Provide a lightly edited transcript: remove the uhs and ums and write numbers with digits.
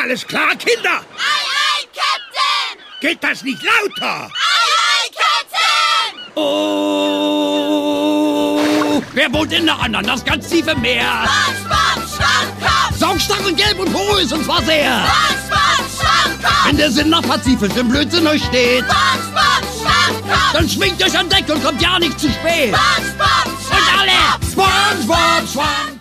Alles klar, Kinder? Aye, aye, Captain! Geht das nicht lauter? Aye, aye, Captain! Oh! Wer wohnt in der Ananas ganz tief im Meer? SpongeBob Schwammkopf! Saugstark und gelb und porös und zwar sehr. SpongeBob Schwammkopf! Wenn der Sinn nach Pazifik im Blödsinn euch steht, SpongeBob Schwammkopf! dann schwingt euch an Deck und kommt ja nicht zu spät. SpongeBob Und alle Schwammkopf! SpongeBob Schwamm!